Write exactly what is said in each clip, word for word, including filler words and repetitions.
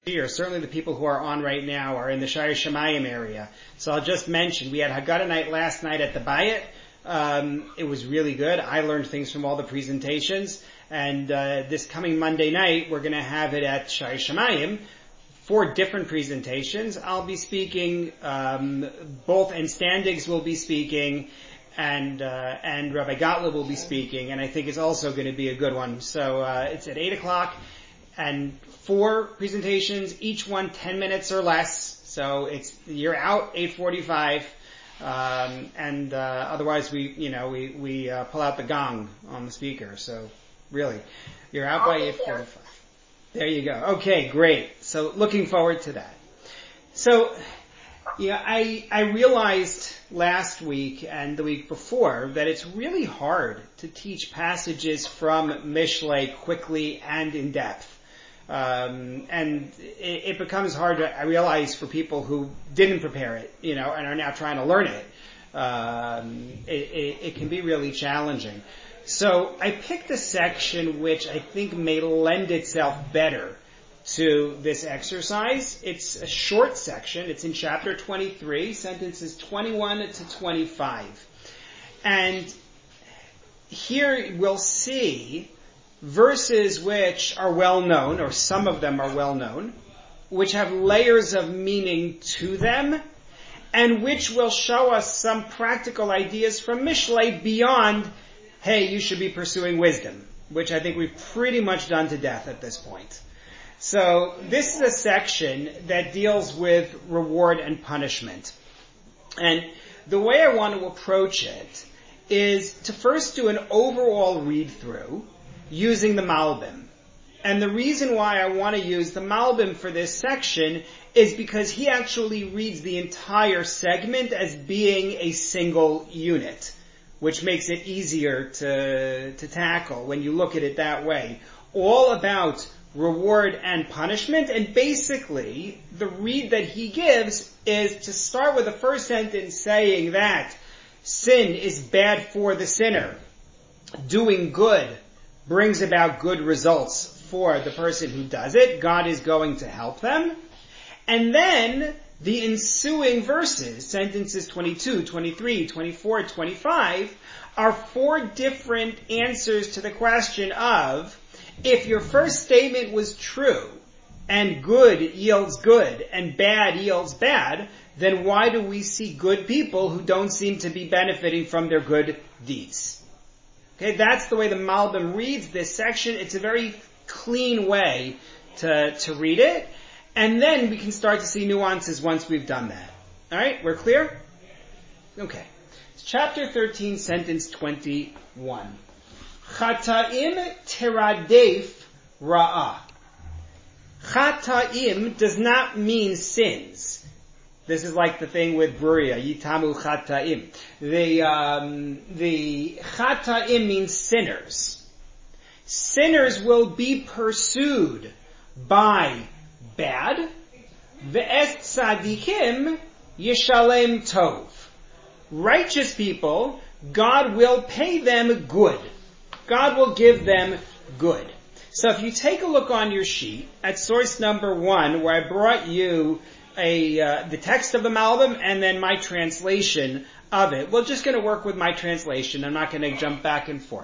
Or certainly the people who are on right now are in the Shire Shemayim area. So I'll just mention, we had Haggadah night last night at the Bayit. Um, it was really good. I learned things from all the presentations. And uh, this coming Monday night, we're going to have it at Shire Shemayim. Four different presentations. I'll be speaking, um, both, and Standigs will be speaking, and uh, and Rabbi Gottlieb will be speaking, and I think it's also going to be a good one. So uh, it's at eight o'clock. And four presentations, each one ten minutes or less. So it's, you're out eight forty-five. Um, and, uh, otherwise we, you know, we, we, uh, pull out the gong on the speaker. So really, you're out by eight forty-five. There you go. Okay, great. So looking forward to that. So, yeah, I, I realized last week and the week before that it's really hard to teach passages from Mishlei quickly and in depth. Um, and it, it becomes hard to, I realize, for people who didn't prepare it, you know, and are now trying to learn it. Um, it, it, it can be really challenging. So I picked a section which I think may lend itself better to this exercise. It's a short section. It's in chapter twenty-three, sentences twenty-one to twenty-five. And here we'll see verses which are well known, or some of them are well known, which have layers of meaning to them, and which will show us some practical ideas from Mishlei beyond, hey, you should be pursuing wisdom, which I think we've pretty much done to death at this point. So this is a section that deals with reward and punishment. And the way I want to approach it is to first do an overall read-through using the Malbim. And the reason why I want to use the Malbim for this section is because he actually reads the entire segment as being a single unit, which makes it easier to, to tackle when you look at it that way. All about reward and punishment, and basically the read that he gives is to start with the first sentence saying that sin is bad for the sinner. Doing good brings about good results for the person who does it. God is going to help them. And then the ensuing verses, sentences twenty-two, twenty-three, twenty-four, twenty-five, are four different answers to the question of, if your first statement was true, and good yields good, and bad yields bad, then why do we see good people who don't seem to be benefiting from their good deeds? Okay, that's the way the Malbim reads this section. It's a very clean way to, to read it. And then we can start to see nuances once we've done that. Alright, we're clear? Okay. It's chapter thirteen, sentence twenty-one. Chata'im teradef ra'ah. Chata'im does not mean sins. This is like the thing with Bruria, Yitamu Chata'im. The, um, the Chata'im means sinners. Sinners will be pursued by bad. Ve'es tzadikim yishalem tov. Righteous people, God will pay them good. God will give them good. So if you take a look on your sheet at source number one, where I brought you a uh, the text of the Malbim and then my translation of it. We're just going to work with my translation. I'm not going to jump back and forth.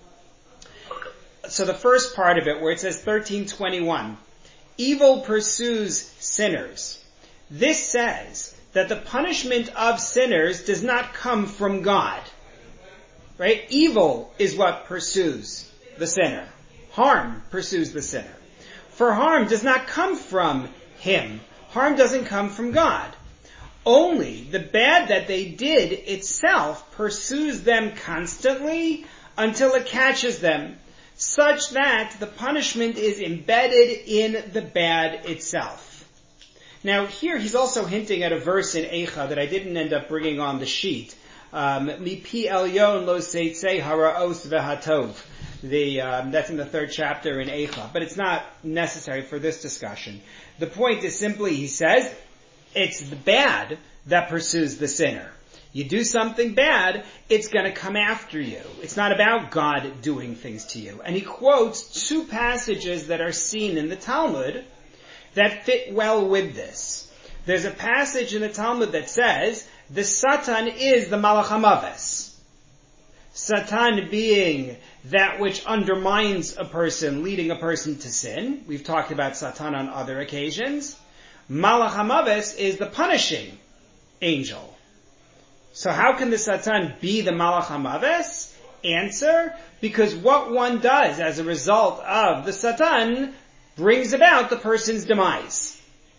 So the first part of it, where it says thirteen twenty-one, evil pursues sinners. This says that the punishment of sinners does not come from God. Right? Evil is what pursues the sinner. Harm pursues the sinner. For harm does not come from him. Harm doesn't come from God. Only the bad that they did itself pursues them constantly until it catches them, such that the punishment is embedded in the bad itself. Now here he's also hinting at a verse in Eicha that I didn't end up bringing on the sheet. Mi pi elyon lo seitzei haraos vehatov. The, um, that's in the third chapter in Eicha, but it's not necessary for this discussion. The point is simply, he says, it's the bad that pursues the sinner. You do something bad, it's going to come after you. It's not about God doing things to you. And he quotes two passages that are seen in the Talmud that fit well with this. There's a passage in the Talmud that says the Satan is the Malach HaMaves. Satan being that which undermines a person, leading a person to sin. We've talked about Satan on other occasions. Malach HaMaves is the punishing angel. So how can the Satan be the Malach HaMaves? Answer, because what one does as a result of the Satan brings about the person's demise.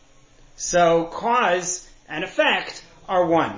So cause and effect are one.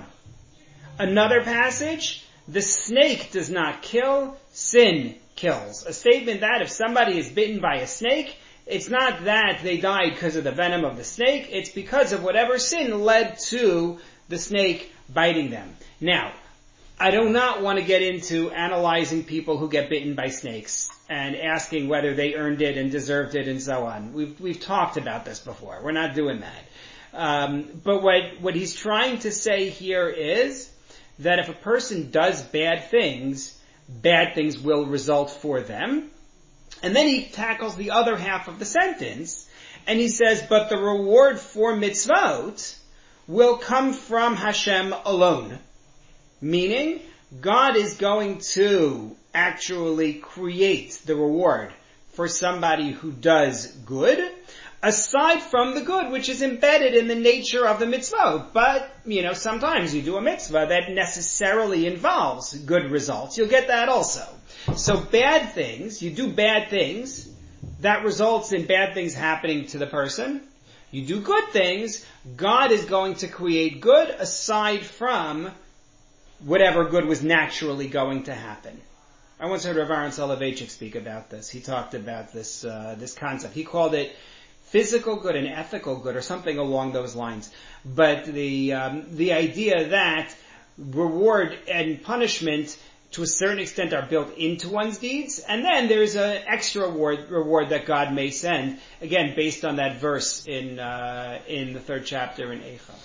Another passage, the snake does not kill, sin kills. A statement that if somebody is bitten by a snake, it's not that they died because of the venom of the snake, it's because of whatever sin led to the snake biting them. Now, I do not want to get into analyzing people who get bitten by snakes and asking whether they earned it and deserved it and so on. We've we've talked about this before. We're not doing that. Um, but what what he's trying to say here is that if a person does bad things, bad things will result for them. And then he tackles the other half of the sentence, and he says, but the reward for mitzvot will come from Hashem alone. Meaning, God is going to actually create the reward for somebody who does good, aside from the good which is embedded in the nature of the mitzvah. But, you know, sometimes you do a mitzvah that necessarily involves good results. You'll get that also. So bad things, you do bad things, that results in bad things happening to the person. You do good things, God is going to create good aside from whatever good was naturally going to happen. I once heard Rav Aaron Soloveitchik speak about this. He talked about this uh, this concept. He called it physical good and ethical good, or something along those lines. But the um, the idea that reward and punishment, to a certain extent, are built into one's deeds, and then there's an extra reward, reward that God may send, again, based on that verse in uh, in the third chapter in Eicha.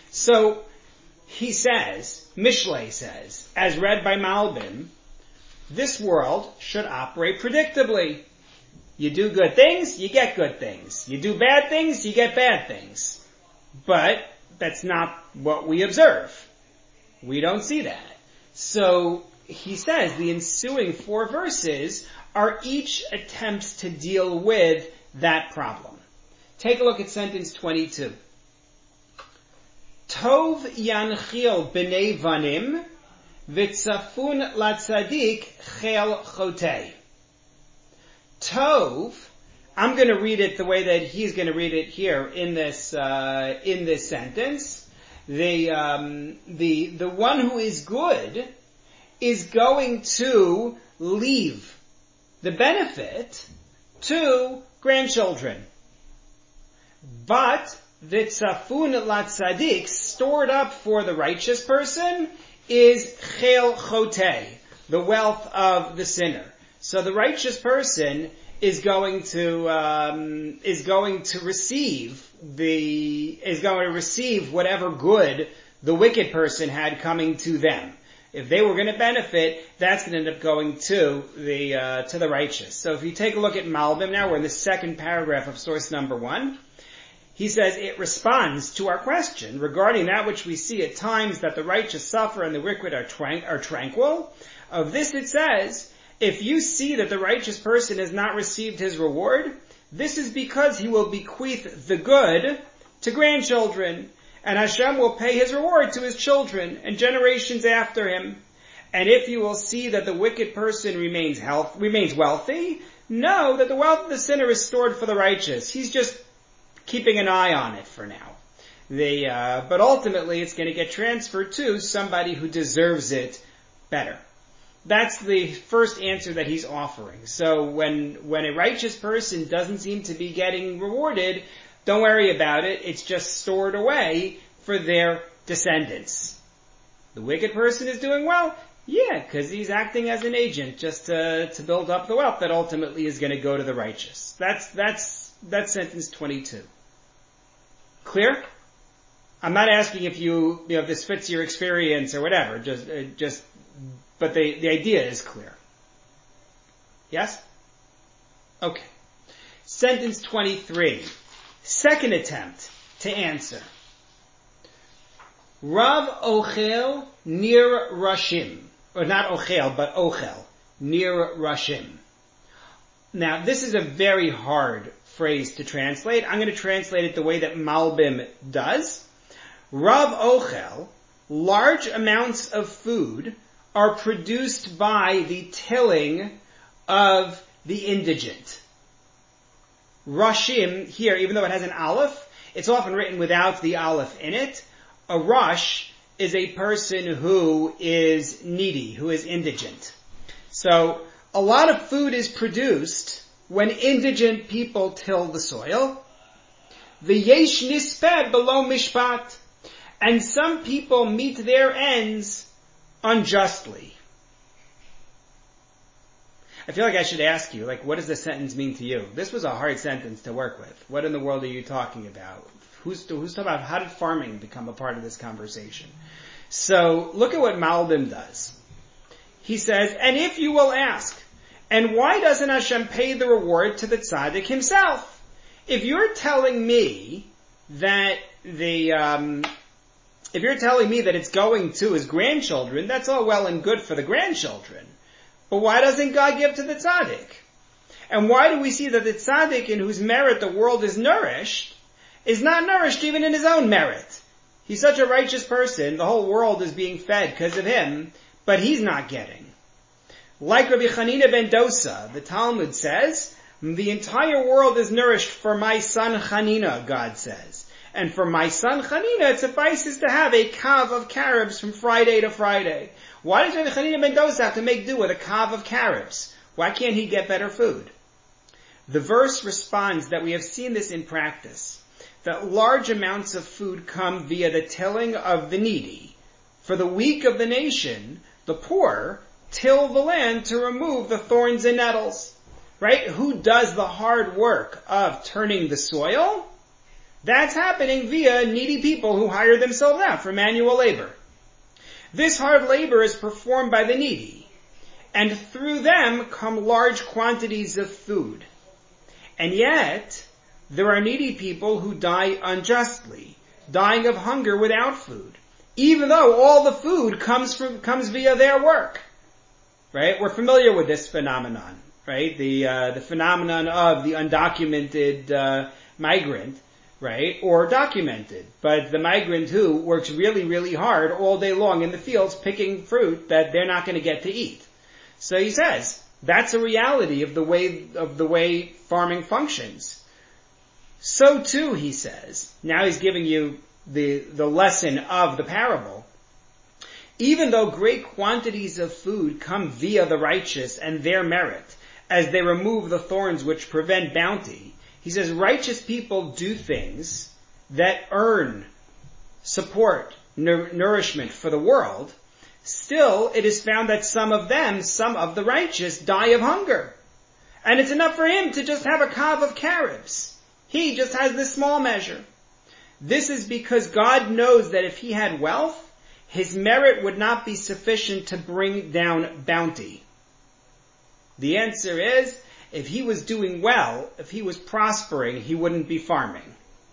So, he says, Mishlei says, as read by Malbim, this world should operate predictably. You do good things, you get good things. You do bad things, you get bad things. But that's not what we observe. We don't see that. So, he says the ensuing four verses are each attempts to deal with that problem. Take a look at sentence twenty-two. Tov yanchil b'nei vanim v'tzafun latzadik chel chotei. Tov, I'm going to read it the way that he's going to read it here in this uh, in this sentence. The um, the the one who is good is going to leave the benefit to grandchildren. But the tzafun latzadik, stored up for the righteous person, is chel chotei, the wealth of the sinner. So the righteous person is going to um, is going to receive the is going to receive whatever good the wicked person had coming to them. If they were going to benefit, that's going to end up going to the uh, to the righteous. So if you take a look at Malbim now, we're in the second paragraph of source number one. He says it responds to our question regarding that which we see at times that the righteous suffer and the wicked are, tran- are tranquil. Of this it says, if you see that the righteous person has not received his reward, this is because he will bequeath the good to grandchildren, and Hashem will pay his reward to his children and generations after him. And if you will see that the wicked person remains health, remains wealthy, know that the wealth of the sinner is stored for the righteous. He's just keeping an eye on it for now. The, uh, but ultimately it's going to get transferred to somebody who deserves it better. That's the first answer that he's offering. So when, when a righteous person doesn't seem to be getting rewarded, don't worry about it. It's just stored away for their descendants. The wicked person is doing well? Yeah, because he's acting as an agent just to, to build up the wealth that ultimately is going to go to the righteous. That's, that's, that's sentence twenty-two. Clear? I'm not asking if you, you know, if this fits your experience or whatever. Just, uh, just, but the, the idea is clear. Yes? Okay. Sentence twenty-three. Second attempt to answer. Rav Ochel Nir Rashim. Or not Ochel, but Ochel. Nir Rashim. Now, this is a very hard phrase to translate. I'm going to translate it the way that Malbim does. Rav Ochel, large amounts of food are produced by the tilling of the indigent. Rashim, here, even though it has an aleph, it's often written without the aleph in it. A rush is a person who is needy, who is indigent. So, a lot of food is produced when indigent people till the soil. V'yesh nispeh below mishpat. And some people meet their ends unjustly. I feel like I should ask you, like, what does this sentence mean to you? This was a hard sentence to work with. What in the world are you talking about? Who's, who's talking about how did farming become a part of this conversation? So, look at what Malbim does. He says, and if you will ask, and why doesn't Hashem pay the reward to the tzaddik himself? If you're telling me that the, um, if you're telling me that it's going to his grandchildren, that's all well and good for the grandchildren. But why doesn't God give to the tzaddik? And why do we see that the tzaddik in whose merit the world is nourished, is not nourished even in his own merit? He's such a righteous person, the whole world is being fed because of him, but he's not getting. Like Rabbi Chanina ben Dosa, the Talmud says, the entire world is nourished for my son Chanina, God says. And for my son Chanina, it suffices to have a kav of carobs from Friday to Friday. Why does Rabbi Chanina ben Dosa have to make do with a kav of carobs? Why can't he get better food? The verse responds that we have seen this in practice, that large amounts of food come via the tilling of the needy. For the weak of the nation, the poor till the land to remove the thorns and nettles. Right? Who does the hard work of turning the soil? That's happening via needy people who hire themselves out for manual labor. This hard labor is performed by the needy, and through them come large quantities of food. And yet, there are needy people who die unjustly, dying of hunger without food, even though all the food comes from comes via their work. Right? We're familiar with this phenomenon, right? The uh, the phenomenon of the undocumented uh, migrant, right? Or documented, but the migrant who works really, really hard all day long in the fields picking fruit that they're not going to get to eat. So he says that's a reality of the way of the way farming functions. So too, he says. Now he's giving you the the lesson of the parable. Even though great quantities of food come via the righteous and their merit, as they remove the thorns which prevent bounty, he says righteous people do things that earn support, nour- nourishment for the world. Still, it is found that some of them, some of the righteous, die of hunger. And it's enough for him to just have a kav of carobs. He just has this small measure. This is because God knows that if he had wealth, his merit would not be sufficient to bring down bounty. The answer is, if he was doing well, if he was prospering, he wouldn't be farming.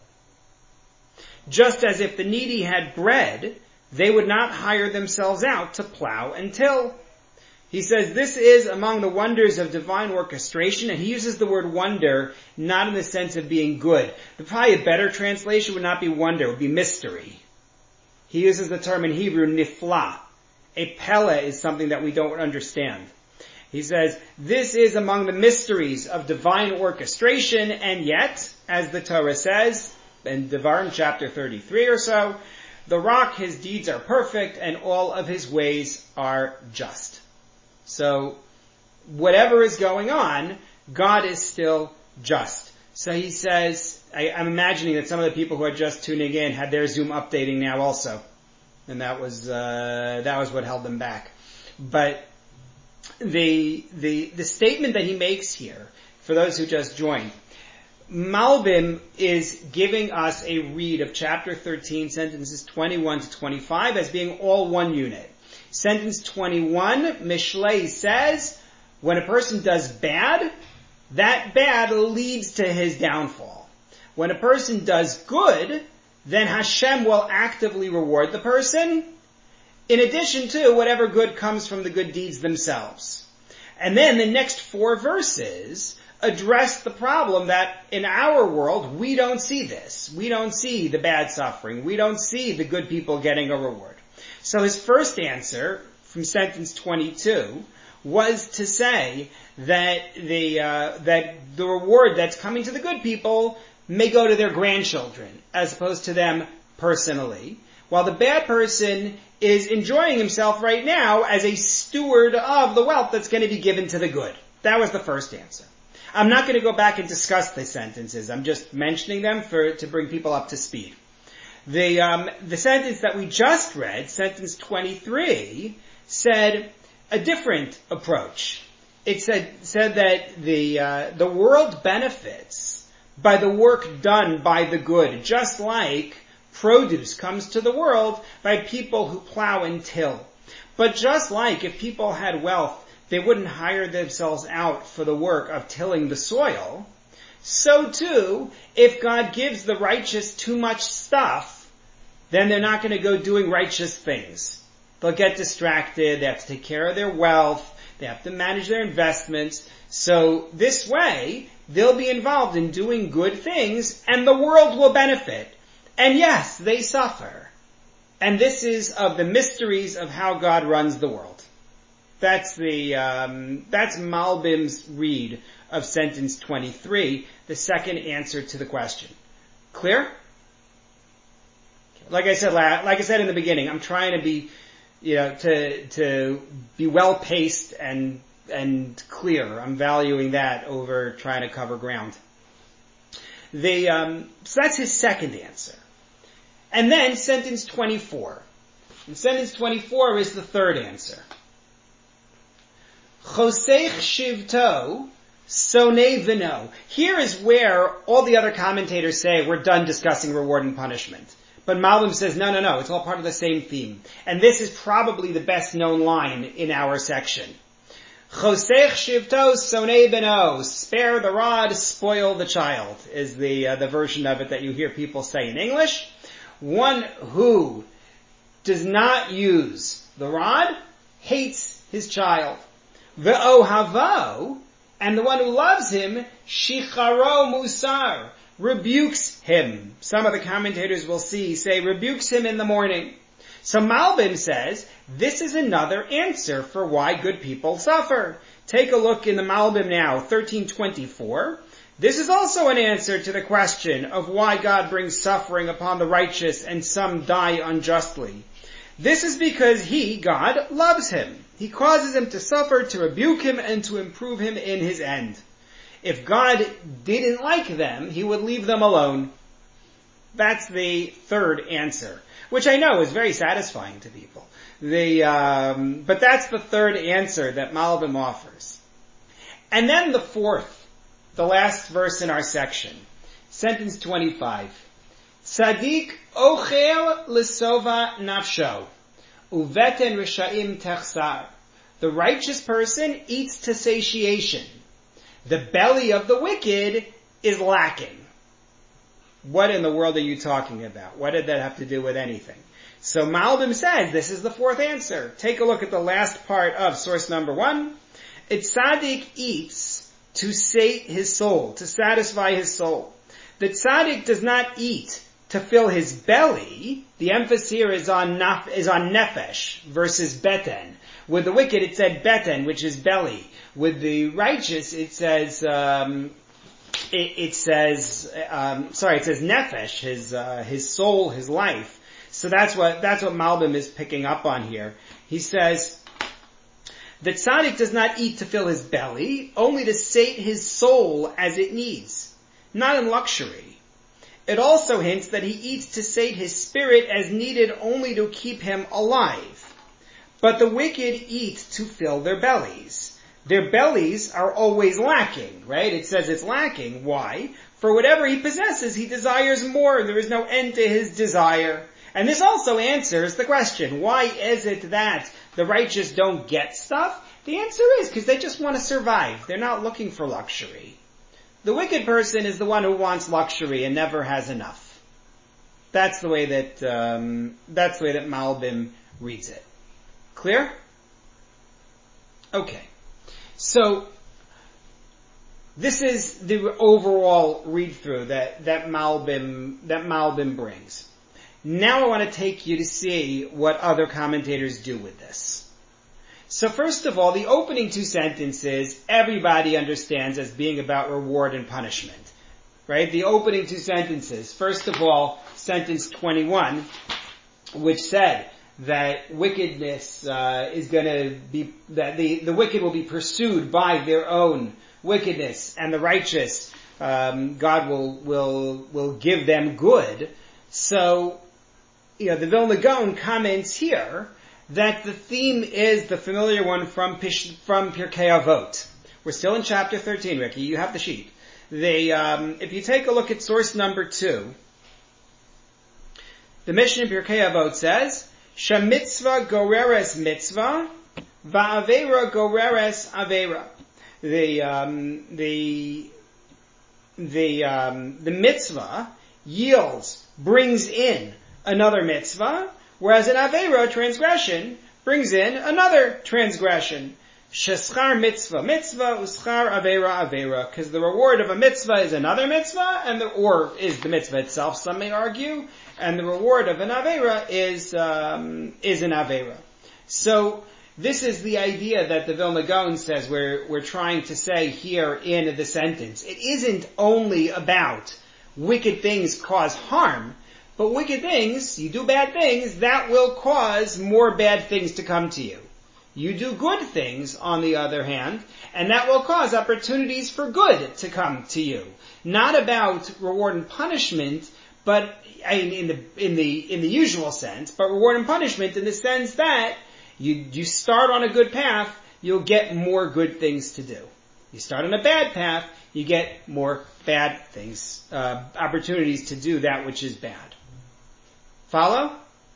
Just as if the needy had bread, they would not hire themselves out to plow and till. He says this is among the wonders of divine orchestration, and he uses the word wonder not in the sense of being good. Probably a better translation would not be wonder, it would be mystery. He uses the term in Hebrew, nifla. A pele is something that we don't understand. He says, this is among the mysteries of divine orchestration, and yet, as the Torah says, in Devarim chapter thirty-three or so, the rock, his deeds are perfect, and all of his ways are just. So, whatever is going on, God is still just. So he says, I, I'm imagining that some of the people who are just tuning in had their Zoom updating now also. And that was, uh, that was what held them back. But the, the, the statement that he makes here, for those who just joined, Malbim is giving us a read of chapter thirteen, sentences twenty-one to twenty-five as being all one unit. Sentence twenty-one, Mishlei says, when a person does bad, that bad leads to his downfall. When a person does good, then Hashem will actively reward the person, in addition to whatever good comes from the good deeds themselves. And then the next four verses address the problem that in our world, we don't see this. We don't see the bad suffering. We don't see the good people getting a reward. So his first answer from sentence twenty-two was to say that the uh, that the reward that's coming to the good people may go to their grandchildren as opposed to them personally, while the bad person is enjoying himself right now as a steward of the wealth that's going to be given to the good. That was the first answer. I'm not going to go back and discuss the sentences. I'm just mentioning them for to bring people up to speed. The um, the sentence that we just read, sentence twenty-three, said a different approach. It said said that the uh, the world benefits by the work done by the good, just like produce comes to the world by people who plow and till. But just like if people had wealth, they wouldn't hire themselves out for the work of tilling the soil, so too, if God gives the righteous too much stuff, then they're not going to go doing righteous things. They'll get distracted, they have to take care of their wealth, they have to manage their investments. So this way, they'll be involved in doing good things, and the world will benefit. And yes, they suffer. And this is of the mysteries of how God runs the world. That's the, um, that's Malbim's read of sentence twenty-three, the second answer to the question. Clear? Like I said, like I said in the beginning, I'm trying to be, you know, to, to be well paced and, and clear. I'm valuing that over trying to cover ground. The, um, so that's his second answer. And then sentence twenty-four. And sentence twenty-four is the third answer. Chosech shivto, sonei vino. Here is where all the other commentators say we're done discussing reward and punishment. But Malbim says, no, no, no, it's all part of the same theme. And this is probably the best known line in our section. Chosech shivto, sonei vino. Spare the rod, spoil the child, is the, uh, the version of it that you hear people say in English. One who does not use the rod hates his child. Ve'ohavo, and the one who loves him, shicharo musar, rebukes him. Some of the commentators will see, say, rebukes him in the morning. So Malbim says, this is another answer for why good people suffer. Take a look in the Malbim now, thirteen twenty-four. This is also an answer to the question of why God brings suffering upon the righteous and some die unjustly. This is because He, God, loves him. He causes him to suffer, to rebuke him, and to improve him in his end. If God didn't like them, He would leave them alone. That's the third answer, which I know is very satisfying to people. The, um, but that's the third answer that Malbim offers. And then the fourth, the last verse in our section, sentence twenty-five. Tzadik ochel lesova nafsho, uveten rishaim techsar. The righteous person eats to satiation. The belly of the wicked is lacking. What in the world are you talking about? What did that have to do with anything? So Malbim says this is the fourth answer. Take a look at the last part of source number one. A tzaddik eats to sate his soul, to satisfy his soul. The tzaddik does not eat to fill his belly. The emphasis here is on naf, is on nefesh versus beten. With the wicked it said beten, which is belly. With the righteous it says, um, it, it says, um, sorry, it says nefesh, his, uh, his soul, his life. So that's what, that's what Malbim is picking up on here. He says, the tzaddik does not eat to fill his belly, only to sate his soul as it needs, not in luxury. It also hints that he eats to sate his spirit as needed only to keep him alive. But the wicked eat to fill their bellies. Their bellies are always lacking, right? It says it's lacking. Why? For whatever he possesses, he desires more. There is no end to his desire. And this also answers the question, why is it that the righteous don't get stuff? The answer is because they just want to survive. They're not looking for luxury. The wicked person is the one who wants luxury and never has enough. That's the way that, um, that's the way that Malbim reads it. Clear? Okay. So, this is the overall read-through that, that Malbim, that Malbim brings. Now I want to take you to see what other commentators do with this. So first of all, the opening two sentences, everybody understands as being about reward and punishment. Right? The opening two sentences. First of all, sentence twenty-one, which said that wickedness uh, is going to be, that the, the wicked will be pursued by their own wickedness, and the righteous, um, God will, will, will give them good. So, you know, the Vilna Gaon comments here that the theme is the familiar one from Pish, from Pirkei Avot. We're still in chapter thirteen, Ricky. You have the sheet. They, um, if you take a look at source number two, the Mishnah in Pirkei Avot says, "Shemitzvah goreres mitzvah, va'avera goreres avera." The um, the the um, the mitzvah yields, brings in another mitzvah, whereas an avera, transgression, brings in another transgression. Sheschar mitzvah mitzvah, uschar avera avera, because the reward of a mitzvah is another mitzvah, and the or is the mitzvah itself. Some may argue, and the reward of an avera is um, is an avera. So this is the idea that the Vilna Gaon says we're we're trying to say here in the sentence. It isn't only about wicked things cause harm, but wicked things, you do bad things, that will cause more bad things to come to you. You do good things, on the other hand, and that will cause opportunities for good to come to you. Not about reward and punishment, but in the in the in the usual sense, but reward and punishment in the sense that you you start on a good path, you'll get more good things to do. You start on a bad path, you get more bad things, uh, opportunities to do that which is bad. Follow?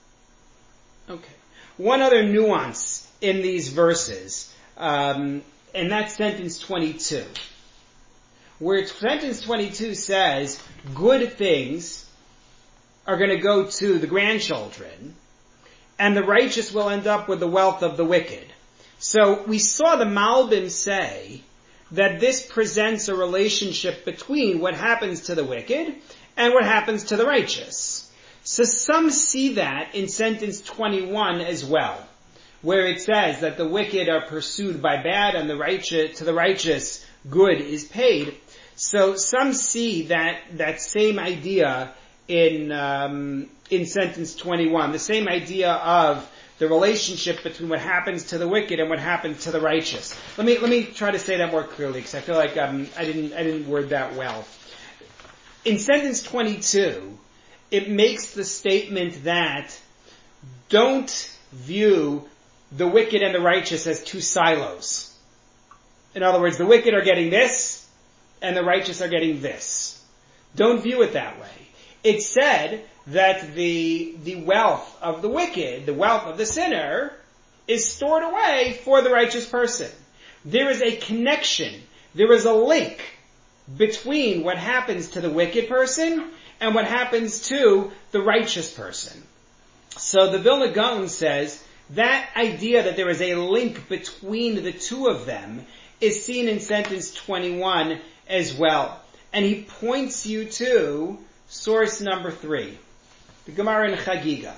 Okay. One other nuance in these verses, um, and that's sentence twenty-two. Where sentence twenty-two says, good things are going to go to the grandchildren, and the righteous will end up with the wealth of the wicked. So we saw the Malbim say that this presents a relationship between what happens to the wicked and what happens to the righteous. So some see that in sentence twenty-one as well, where it says that the wicked are pursued by bad and the righteous, to the righteous good is paid. So some see that, that same idea in, um, in sentence twenty-one, the same idea of the relationship between what happens to the wicked and what happens to the righteous. Let me, let me try to say that more clearly, because I feel like, um, I didn't, I didn't word that well. In sentence twenty-two, it makes the statement that don't view the wicked and the righteous as two silos. In other words, the wicked are getting this, and the righteous are getting this. Don't view it that way. It said that the, the wealth of the wicked, the wealth of the sinner, is stored away for the righteous person. There is a connection, there is a link between what happens to the wicked person and what happens to the righteous person. So the Vilna Gaon says that idea that there is a link between the two of them is seen in sentence twenty-one as well. And he points you to source number three, the Gemara in Chagiga.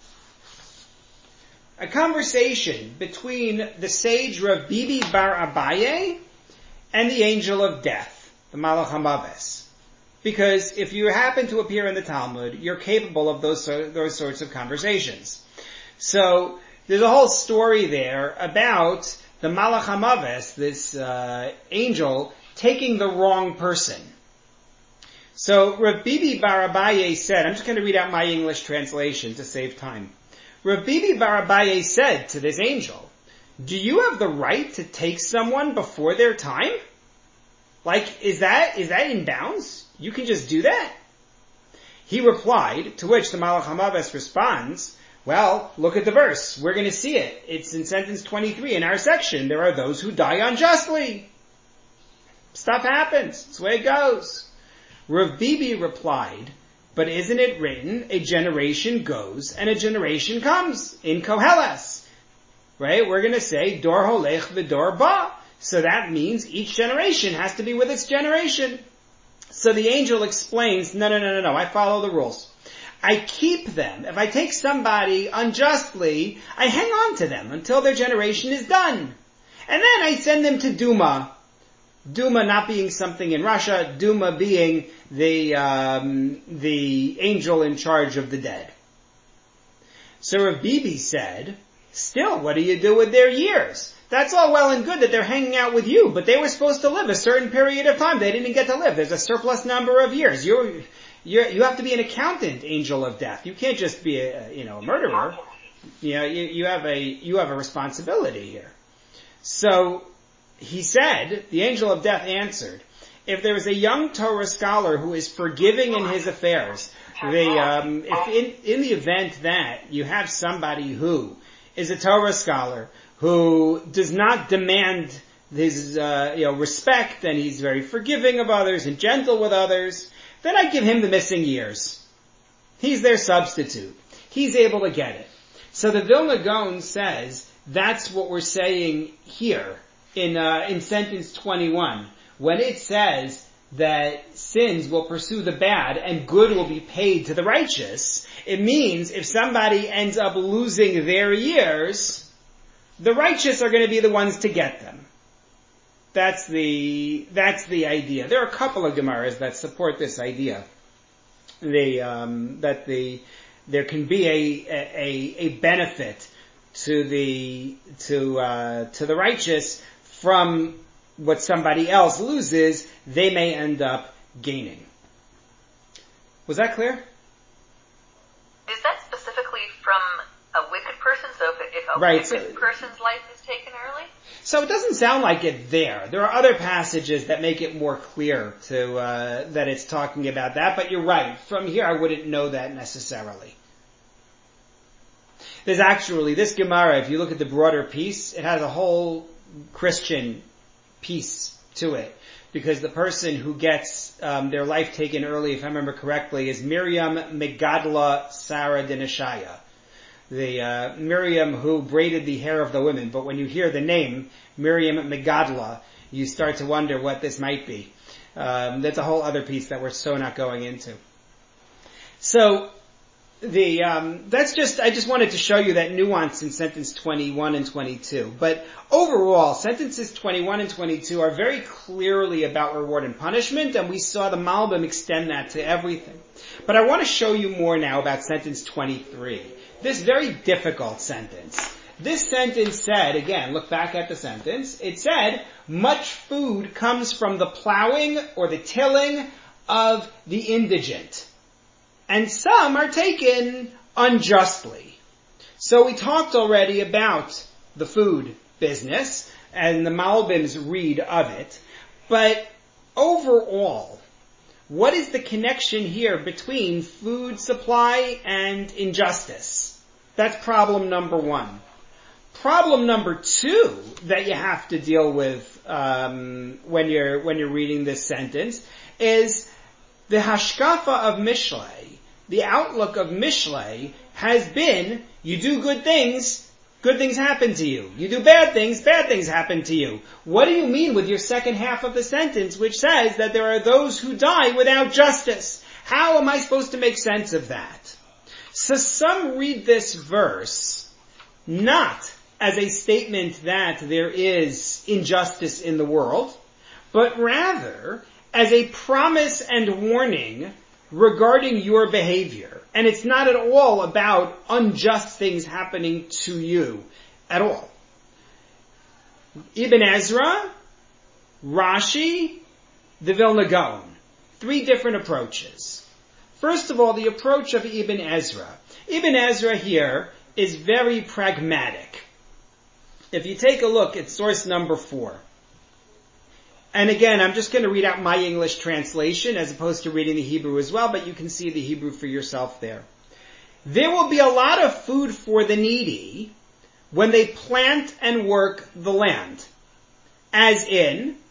A conversation between the sage Rav Bibi bar Abaye and the angel of death, the Malach HaMaves. Because if you happen to appear in the Talmud, you're capable of those those sorts of conversations. So there's a whole story there about the Malach HaMaves, this uh, angel, taking the wrong person. So Rav Bibi bar Abaye said, I'm just going to read out my English translation to save time. Rav Bibi bar Abaye said to this angel, do you have the right to take someone before their time? Like, is that, is that in bounds? You can just do that? He replied, to which the Malach HaMaves responds, well, look at the verse. We're going to see it. It's in sentence twenty-three in our section. There are those who die unjustly. Stuff happens. It's the way it goes. Rav Bibi replied, but isn't it written, a generation goes and a generation comes in Koheles? Right? We're going to say, Dor holech v'dor ba. So that means each generation has to be with its generation. So the angel explains, no, no, no, no, no, I follow the rules. I keep them. If I take somebody unjustly, I hang on to them until their generation is done. And then I send them to Duma. Duma not being something in Russia, Duma being the um, the angel in charge of the dead. So Rav Bibi said, still, what do you do with their years? That's all well and good that they're hanging out with you, but they were supposed to live a certain period of time. They didn't get to live. There's a surplus number of years. You're, you're, you have to be an accountant, angel of death. You can't just be a, you know, a murderer. You know, you, you have a, you have a responsibility here. So, he said, the angel of death answered, if there is a young Torah scholar who is forgiving in his affairs, the, um, if in, in the event that you have somebody who is a Torah scholar, who does not demand his, uh, you know, respect, and he's very forgiving of others and gentle with others, then I give him the missing years. He's their substitute. He's able to get it. So the Vilna Gaon says, that's what we're saying here in, uh, in sentence twenty-one. When it says that sins will pursue the bad and good will be paid to the righteous, it means if somebody ends up losing their years, the righteous are going to be the ones to get them. That's the, that's the idea. There are a couple of Gemaras that support this idea. They, um, that the, there can be a, a, a benefit to the, to, uh, to the righteous from what somebody else loses, they may end up gaining. Was that clear? Is that specifically from a wicked person? So if, if a right, wicked so, person's life is taken early? So it doesn't sound like it there. There are other passages that make it more clear to uh, that it's talking about that, but you're right. From here I wouldn't know that necessarily. There's actually, this Gemara, if you look at the broader piece, it has a whole Christian piece to it. Because the person who gets um, their life taken early, if I remember correctly, is Miriam Megadla Sarah Dinashaya. The uh, Miriam who braided the hair of the women. But when you hear the name, Miriam Megadla, you start to wonder what this might be. Um, that's a whole other piece that we're so not going into. So, the, um, that's just, I just wanted to show you that nuance in sentence twenty-one and twenty-two. But overall, sentences twenty-one and twenty-two are very clearly about reward and punishment, and we saw the Malbim extend that to everything. But I want to show you more now about sentence twenty-three. This very difficult sentence. This sentence said, again, look back at the sentence, it said, much food comes from the plowing or the tilling of the indigent. And some are taken unjustly. So we talked already about the food business and the Malbim's read of it. But overall, what is the connection here between food supply and injustice? That's problem number one. Problem number two that you have to deal with um, when you're when you're reading this sentence is the hashkafa of Mishlei. The outlook of Mishlei has been, you do good things, good things happen to you. You do bad things, bad things happen to you. What do you mean with your second half of the sentence, which says that there are those who die without justice? How am I supposed to make sense of that? So some read this verse not as a statement that there is injustice in the world, but rather as a promise and warning regarding your behavior. And it's not at all about unjust things happening to you at all. Ibn Ezra, Rashi, the Vilna Gaon. Three different approaches. First of all, the approach of Ibn Ezra. Ibn Ezra here is very pragmatic. If you take a look at source number four, and again, I'm just going to read out my English translation as opposed to reading the Hebrew as well, but you can see the Hebrew for yourself there. There will be a lot of food for the needy when they plant and work the land. As in,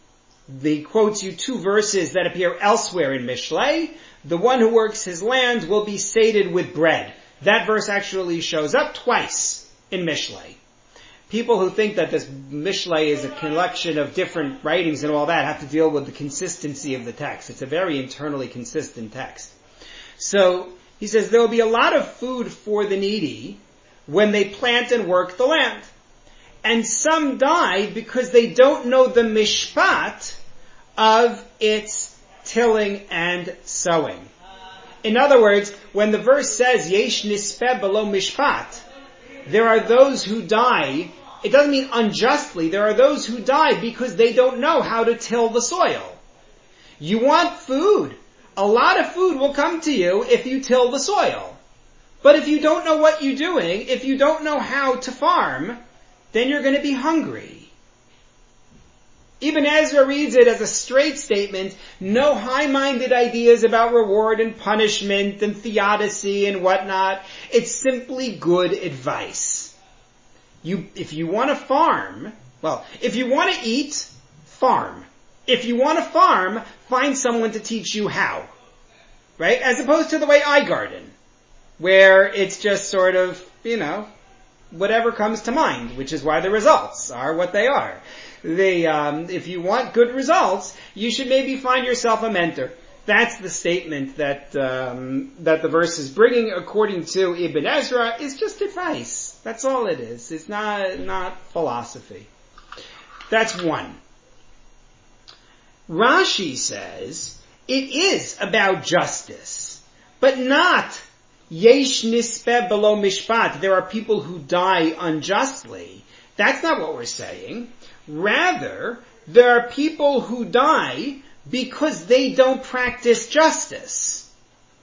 He quotes you two verses that appear elsewhere in Mishlei. The one who works his land will be sated with bread. That verse actually shows up twice in Mishlei. People who think that this Mishlei is a collection of different writings and all that have to deal with the consistency of the text. It's a very internally consistent text. So, he says there will be a lot of food for the needy when they plant and work the land. And some die because they don't know the mishpat of its tilling and sowing. In other words, when the verse says, Yesh nispeh below mishpat, there are those who die. It doesn't mean unjustly. There are those who die because they don't know how to till the soil. You want food. A lot of food will come to you if you till the soil. But if you don't know what you're doing, if you don't know how to farm, then you're going to be hungry. Ibn Ezra reads it as a straight statement, no high-minded ideas about reward and punishment and theodicy and whatnot. It's simply good advice. You, if you want to farm, well, if you want to eat, farm. If you want to farm, find someone to teach you how. Right? As opposed to the way I garden, where it's just sort of, you know, whatever comes to mind, which is why the results are what they are. They, um, if you want good results, you should maybe find yourself a mentor. That's the statement that um, that the verse is bringing, according to Ibn Ezra, is just advice. That's all it is. It's not not philosophy. That's one. Rashi says it is about justice, but not yesh nispeh below mishpat. There are people who die unjustly. That's not what we're saying. Rather, there are people who die because they don't practice justice.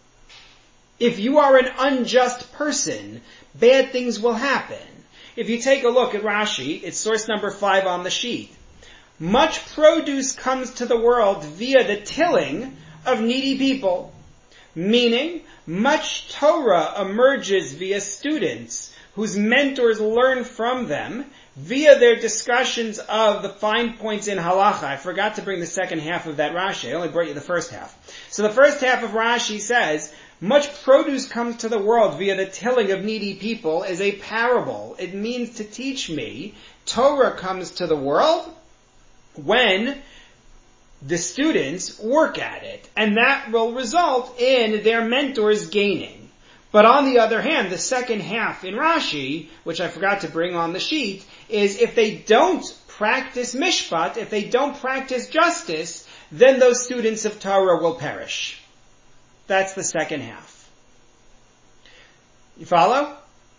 If you are an unjust person, bad things will happen. If you take a look at Rashi, it's source number five on the sheet. Much produce comes to the world via the tilling of needy people. Meaning, much Torah emerges via students whose mentors learn from them via their discussions of the fine points in halacha. I forgot to bring the second half of that Rashi. I only brought you the first half. So the first half of Rashi says, much produce comes to the world via the tilling of needy people is a parable. It means to teach me Torah comes to the world when the students work at it. And that will result in their mentors gaining. But on the other hand, the second half in Rashi, which I forgot to bring on the sheet, is if they don't practice mishpat, if they don't practice justice, then those students of Torah will perish. That's the second half. You follow?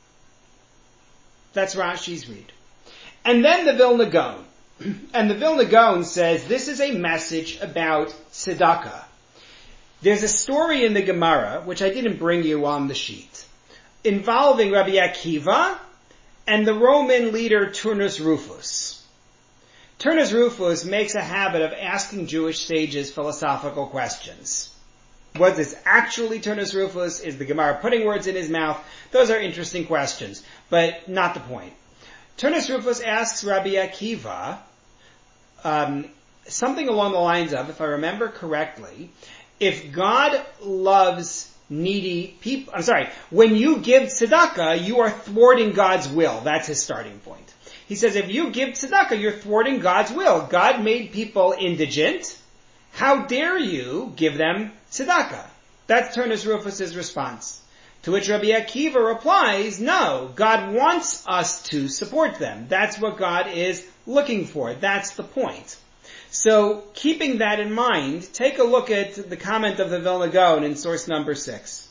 That's Rashi's read. And then the Vilna Gaon. And the Vilna Gaon says this is a message about tzedakah. There's a story in the Gemara, which I didn't bring you on the sheet, involving Rabbi Akiva and the Roman leader Turnus Rufus. Turnus Rufus makes a habit of asking Jewish sages philosophical questions. Was this actually Turnus Rufus? Is the Gemara putting words in his mouth? Those are interesting questions, but not the point. Turnus Rufus asks Rabbi Akiva um, something along the lines of, if I remember correctly, if God loves needy people, I'm sorry, when you give tzedakah, you are thwarting God's will. That's his starting point. He says, if you give tzedakah, you're thwarting God's will. God made people indigent. How dare you give them tzedakah? That's Turnus Rufus' response. To which Rabbi Akiva replies, no, God wants us to support them. That's what God is looking for. That's the point. So, keeping that in mind, take a look at the comment of the Vilna Gaon in source number six.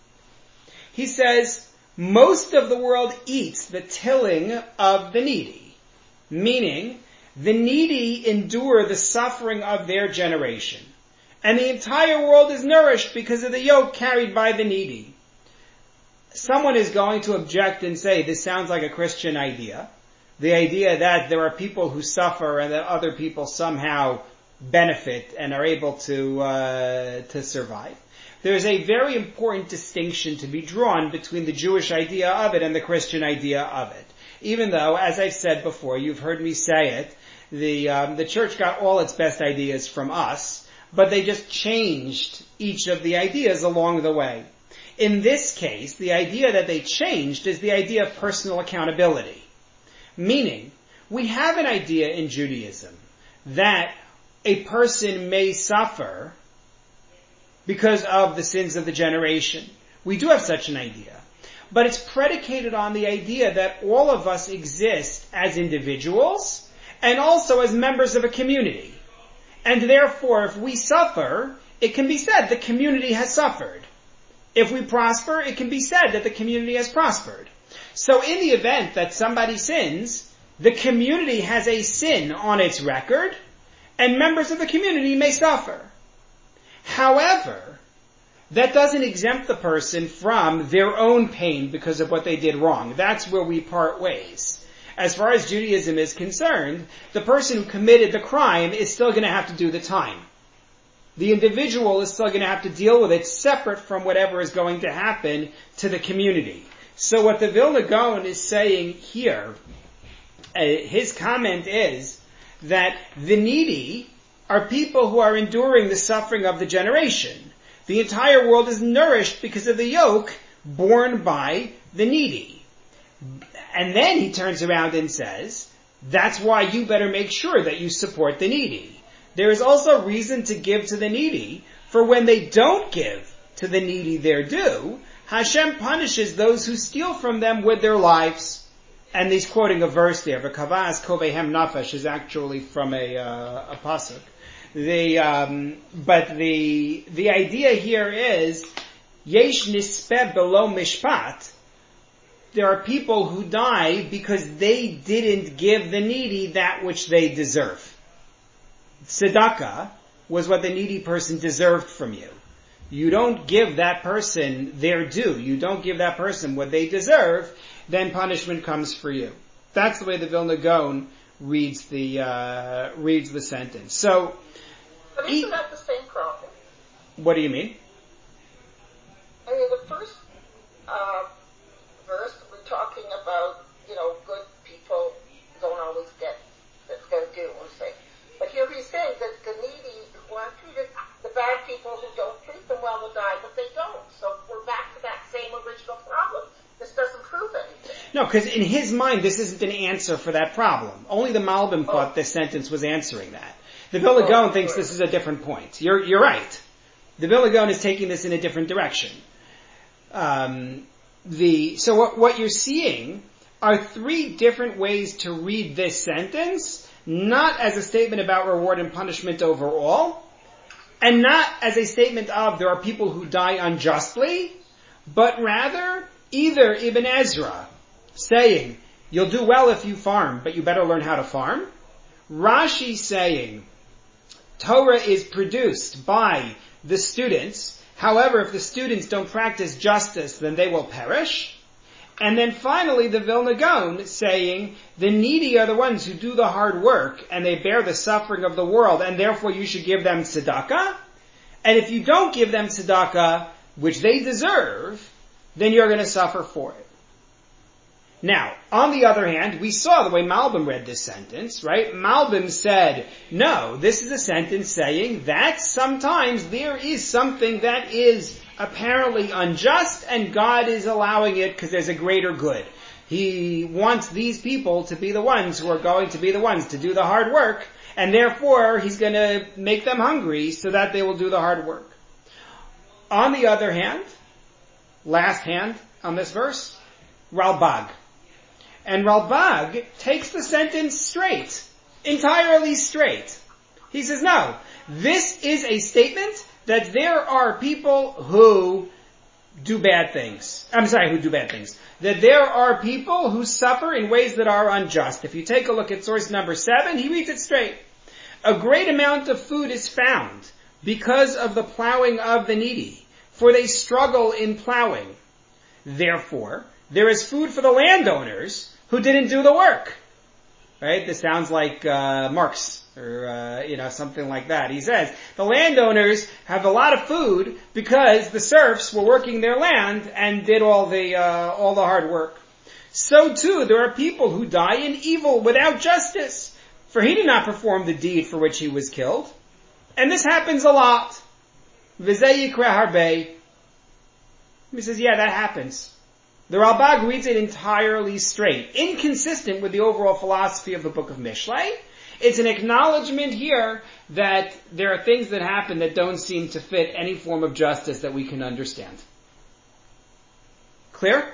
He says, most of the world eats the tilling of the needy, meaning the needy endure the suffering of their generation, and the entire world is nourished because of the yoke carried by the needy. Someone is going to object and say, this sounds like a Christian idea. The idea that there are people who suffer and that other people somehow benefit and are able to uh, to survive. There is a very important distinction to be drawn between the Jewish idea of it and the Christian idea of it. even though, as I've said before, you've heard me say it, the um, the church got all its best ideas from us, but they just changed each of the ideas along the way. In this case, the idea that they changed is the idea of personal accountability. Meaning, we have an idea in Judaism that a person may suffer because of the sins of the generation. We do have such an idea. But it's predicated on the idea that all of us exist as individuals and also as members of a community. And therefore, if we suffer, it can be said the community has suffered. If we prosper, it can be said that the community has prospered. So in the event that somebody sins, the community has a sin on its record, and members of the community may suffer. However, that doesn't exempt the person from their own pain because of what they did wrong. That's where we part ways. As far as Judaism is concerned, the person who committed the crime is still going to have to do the time. The individual is still going to have to deal with it separate from whatever is going to happen to the community. So what the Vilna Gaon is saying here, uh, his comment is that the needy are people who are enduring the suffering of the generation. The entire world is nourished because of the yoke borne by the needy. And then he turns around and says, that's why you better make sure that you support the needy. There is also reason to give to the needy, for when they don't give to the needy their due, Hashem punishes those who steal from them with their lives. And he's quoting a verse there. V'kavas kovehem nafesh is actually from a, uh, a pasuk. The, um, but the, the idea here is, yesh nispeh below mishpat. There are people who die because they didn't give the needy that which they deserve. Tzedakah was what the needy person deserved from you. You don't give that person their due. You don't give that person what they deserve, then punishment comes for you. That's the way the Vilna Gaon reads the, uh, reads the sentence. So, but isn't that the same problem? What do you mean? I mean, the first uh, verse, we're talking about, you know, good people don't always get their due, we'll say. But here he's saying that the needy who aren't treated, the bad people who don't treat them well will die, but they don't. So we're back to that same original problem. This doesn't prove anything. No, because in his mind, this isn't an answer for that problem. Only the Malbim thought oh. this sentence was answering that. The Vilna Gaon oh, thinks sure. this is a different point. You're, you're right. The Vilna Gaon is taking this in a different direction. Um, the, so what, what you're seeing are three different ways to read this sentence, not as a statement about reward and punishment overall, and not as a statement of there are people who die unjustly, but rather either Ibn Ezra saying, you'll do well if you farm, but you better learn how to farm. Rashi saying, Torah is produced by the students. However, if the students don't practice justice, then they will perish. And then finally, the Vilna Gaon saying, the needy are the ones who do the hard work, and they bear the suffering of the world, and therefore you should give them tzedakah. And if you don't give them tzedakah, which they deserve, then you're going to suffer for it. Now, on the other hand, we saw the way Malbim read this sentence, right? Malbim said, no, this is a sentence saying that sometimes there is something that is apparently unjust and God is allowing it because there's a greater good. He wants these people to be the ones who are going to be the ones to do the hard work, and therefore he's going to make them hungry so that they will do the hard work. On the other hand, last hand on this verse, Ralbag. And Ralbag takes the sentence straight, entirely straight. He says, no, this is a statement that there are people who do bad things. I'm sorry, who do bad things. That there are people who suffer in ways that are unjust. If you take a look at source number seven, he reads it straight. A great amount of food is found because of the plowing of the needy, for they struggle in plowing. Therefore, there is food for the landowners who didn't do the work. Right? This sounds like uh, Marx, or uh, you know, something like that. He says, the landowners have a lot of food because the serfs were working their land and did all the uh, all the hard work. so too there are people who die in evil without justice, for he did not perform the deed for which he was killed. And this happens a lot. V'zeh yikra harbeh. He says, yeah, that happens. The Ralbag reads it entirely straight, inconsistent with the overall philosophy of the book of Mishlei. It's an acknowledgement here that there are things that happen that don't seem to fit any form of justice that we can understand. Clear?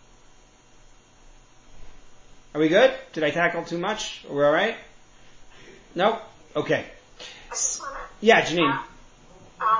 Are we good? Did I tackle too much? Are we alright? No? Okay. Yeah, Janine. Uh, um,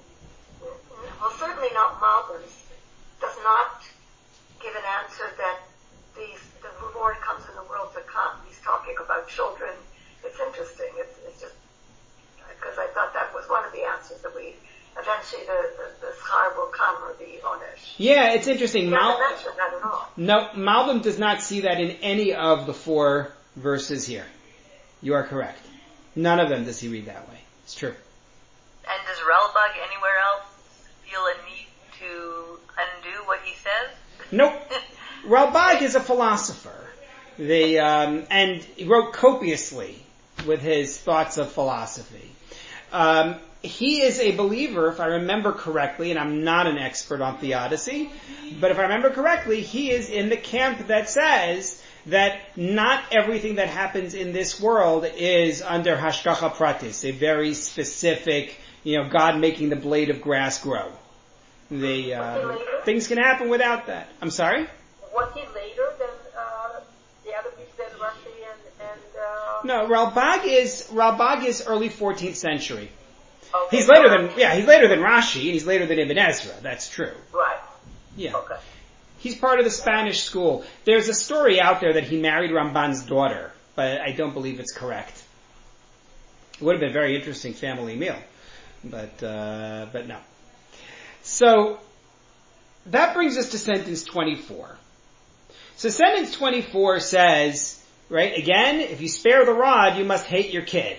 well, certainly not Malbim's does not give an answer that these, the reward comes in the world to come. He's talking about children. It's interesting. It's, it's just because I thought that was one of the answers that we eventually the the, the schar will come, or the onesh. Yeah, it's interesting. He Mal- doesn't mention that at all. No, Malbim does not see that in any of the four verses here. You are correct. None of them does he read that way. It's true. And does Ralbag anywhere else feel a need to undo what he says? Nope. Ralbag is a philosopher. The, um, and he wrote copiously with his thoughts of philosophy. Um, he is a believer, if I remember correctly, and I'm not an expert on theodicy, but if I remember correctly, he is in the camp that says that not everything that happens in this world is under hashgacha pratis, a very specific, you know, God making the blade of grass grow. The uh, things can happen without that. I'm sorry? Was he later than uh, the other people, than Rashi and... and uh... No, Ralbag is, Ralbag is early fourteenth century. Okay. He's later than, yeah, he's later than Rashi, and he's later than Ibn Ezra. That's true. Right. Yeah. Okay. He's part of the Spanish school. There's a story out there that he married Ramban's daughter, but I don't believe it's correct. It would have been a very interesting family meal, but uh, but no. So that brings us to sentence twenty-four. So sentence twenty-four says, right, again, if you spare the rod, you must hate your kid.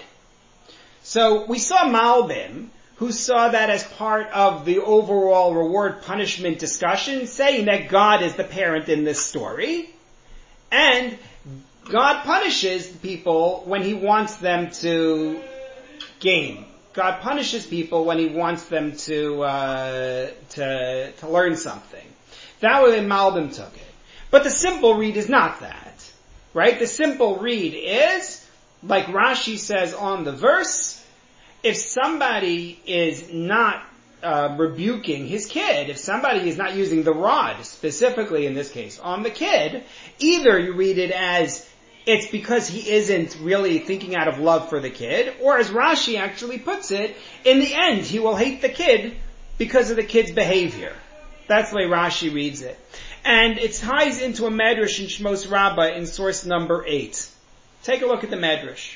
So we saw Malbim, who saw that as part of the overall reward-punishment discussion, saying that God is the parent in this story, and God punishes people when he wants them to gain. God punishes people when he wants them to uh, to to learn something. That way Malbim took it. But the simple read is not that, right? The simple read is, like Rashi says on the verse, if somebody is not uh, rebuking his kid, if somebody is not using the rod, specifically in this case, on the kid, either you read it as it's because he isn't really thinking out of love for the kid, or as Rashi actually puts it, in the end he will hate the kid because of the kid's behavior. That's the way Rashi reads it. And it ties into a medrash in Shmos Rabbah in source number eight. Take a look at the medrash.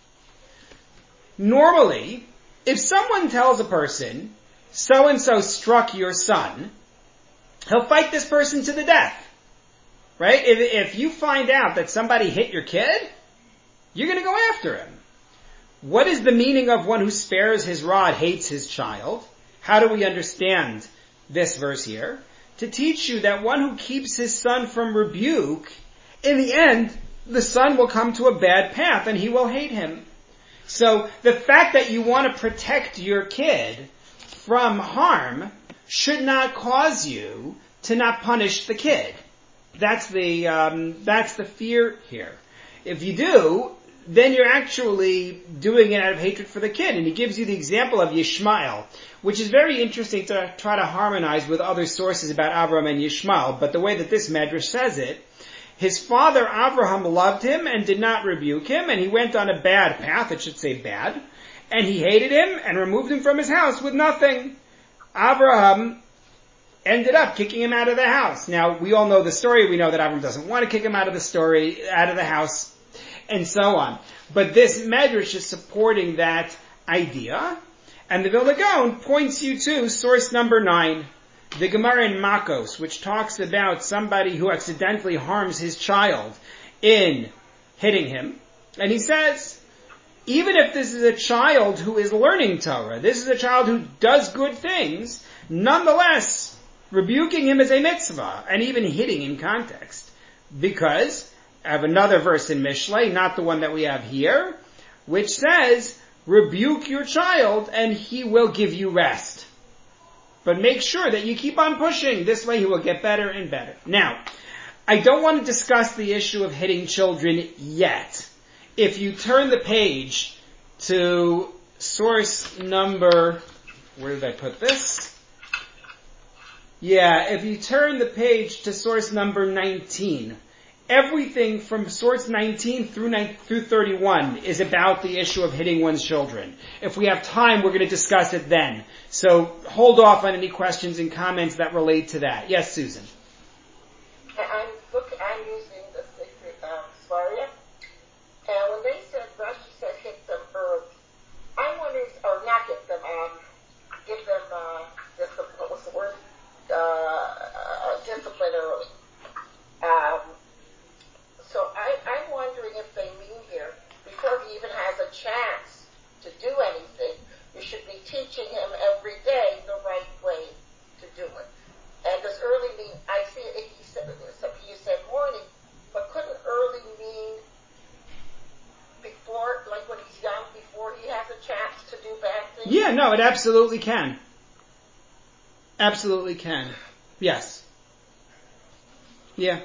Normally, if someone tells a person, so-and-so struck your son, he'll fight this person to the death. Right? If, if you find out that somebody hit your kid, you're going to go after him. What is the meaning of one who spares his rod hates his child? How do we understand this verse here? To teach you that one who keeps his son from rebuke, in the end, the son will come to a bad path and he will hate him. So the fact that you want to protect your kid from harm should not cause you to not punish the kid. That's the um, that's the fear here. If you do, then you're actually doing it out of hatred for the kid. And he gives you the example of Yishmael, which is very interesting to try to harmonize with other sources about Avraham and Yishmael. But the way that this medrash says it, his father Avraham loved him and did not rebuke him, and he went on a bad path, it should say bad, and he hated him and removed him from his house with nothing. Avraham ended up kicking him out of the house. Now, we all know the story. We know that Avraham doesn't want to kick him out of the story, out of the house, and so on. But this medrash is supporting that idea, and the Vilna Gaon points you to source number nine, the Gemara in Makos, which talks about somebody who accidentally harms his child in hitting him. And he says, even if this is a child who is learning Torah, this is a child who does good things, nonetheless, rebuking him is a mitzvah, and even hitting in context Because I have another verse in Mishlei, not the one that we have here, which says, rebuke your child and he will give you rest. But make sure that you keep on pushing. This way he will get better and better. Now, I don't want to discuss the issue of hitting children yet. If you turn the page to source number, where did I put this? Yeah, if you turn the page to source number nineteen, everything from source nineteen through nine, through thirty-one is about the issue of hitting one's children. If we have time, we're going to discuss it then. So hold off on any questions and comments that relate to that. Yes, Susan. I'm look. I'm using the sacred um, Svaria, and when they said Rashi said hit them early, I'm wondering, or not hit them, um, give them uh, discipline. What was the word? Uh, uh, discipline early. Um, so I, I'm wondering if they mean here, before he even has a chance to do anything, you should be teaching him every day the right way to do it. And does early mean, I see it, he said, you said morning, but couldn't early mean before, like when he's young, before he has a chance to do bad things? Yeah, no, it absolutely can. Absolutely can. Yes. Yeah.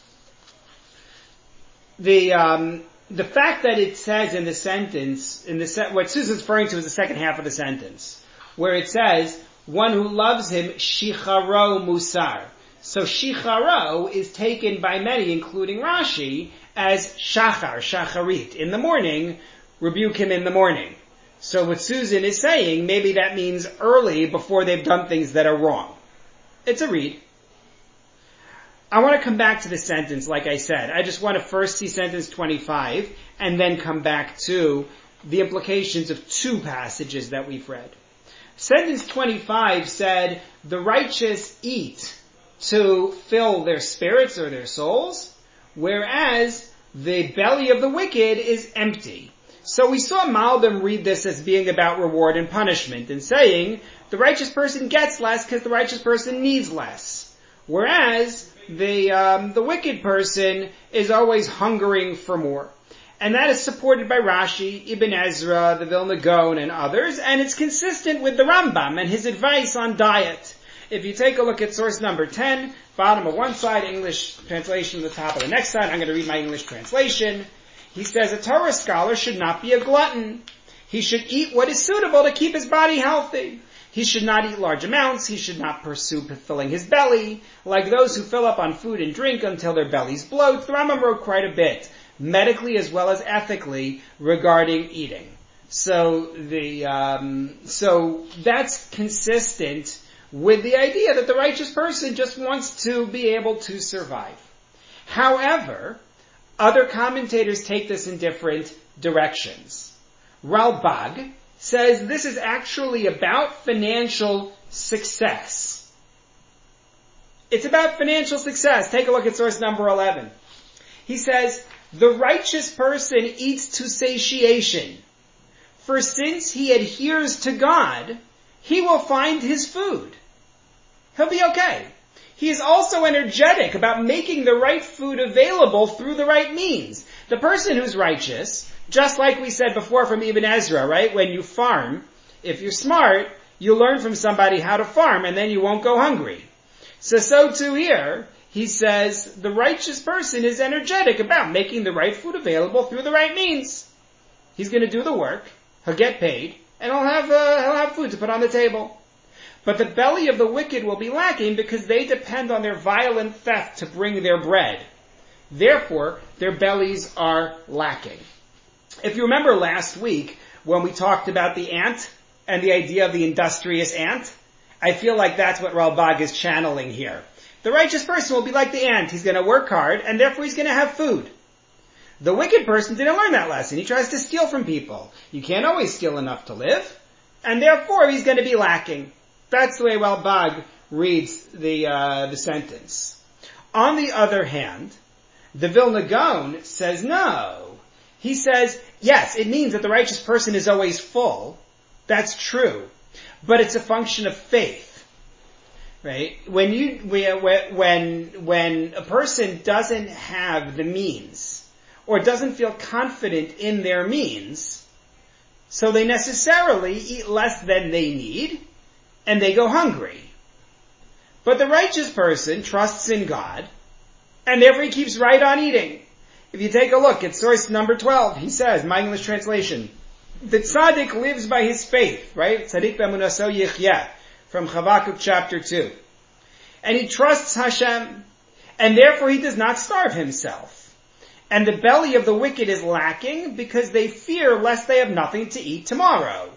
The um, the fact that it says in the sentence, in the se- what Susan's referring to is the second half of the sentence, where it says, one who loves him, shicharo musar. So shicharo is taken by many, including Rashi, as shachar, shacharit. In the morning, rebuke him in the morning. So what Susan is saying, maybe that means early before they've done things that are wrong. It's a read. I want to come back to the sentence, like I said. I just want to first see sentence twenty-five, and then come back to the implications of two passages that we've read. Sentence twenty-five said, the righteous eat to fill their spirits or their souls, whereas the belly of the wicked is empty. So we saw Malbim read this as being about reward and punishment, and saying the righteous person gets less because the righteous person needs less, whereas the um, the wicked person is always hungering for more. And that is supported by Rashi, Ibn Ezra, the Vilna Gaon, and others, and it's consistent with the Rambam and his advice on diet. If you take a look at source number ten, bottom of one side, English translation, the top of the next side, I'm going to read my English translation. He says a Torah scholar should not be a glutton. He should eat what is suitable to keep his body healthy. He should not eat large amounts. He should not pursue filling his belly, like those who fill up on food and drink until their bellies bloat. The Rambam wrote quite a bit, medically as well as ethically, regarding eating. So the um, so that's consistent with the idea that the righteous person just wants to be able to survive. However, other commentators take this in different directions. Ralbag says this is actually about financial success. It's about financial success. Take a look at source number eleven. He says, the righteous person eats to satiation, for since he adheres to God, he will find his food. He'll be okay. He is also energetic about making the right food available through the right means. The person who's righteous, just like we said before from Ibn Ezra, right? When you farm, if you're smart, you learn from somebody how to farm and then you won't go hungry. So, so too here, he says the righteous person is energetic about making the right food available through the right means. He's going to do the work, he'll get paid, and he'll have, uh, he'll have food to put on the table. But the belly of the wicked will be lacking because they depend on their violent theft to bring their bread. Therefore, their bellies are lacking. If you remember last week when we talked about the ant and the idea of the industrious ant, I feel like that's what Ralbag is channeling here. The righteous person will be like the ant. He's going to work hard and therefore he's going to have food. The wicked person didn't learn that lesson. He tries to steal from people. You can't always steal enough to live, and therefore he's going to be lacking. That's the way Ralbag reads the uh, the sentence. On the other hand, the Vilna Gaon says no. He says, yes, it means that the righteous person is always full. That's true. But it's a function of faith. right? When you, when, when a person doesn't have the means, or doesn't feel confident in their means, so they necessarily eat less than they need, and they go hungry. But the righteous person trusts in God, and therefore he keeps right on eating. If you take a look at source number twelve, he says, my English translation, the tzaddik lives by his faith, right? Tzaddik b'emunaso yichyeh, from Habakkuk chapter two. And he trusts Hashem, and therefore he does not starve himself. And the belly of the wicked is lacking because they fear lest they have nothing to eat tomorrow.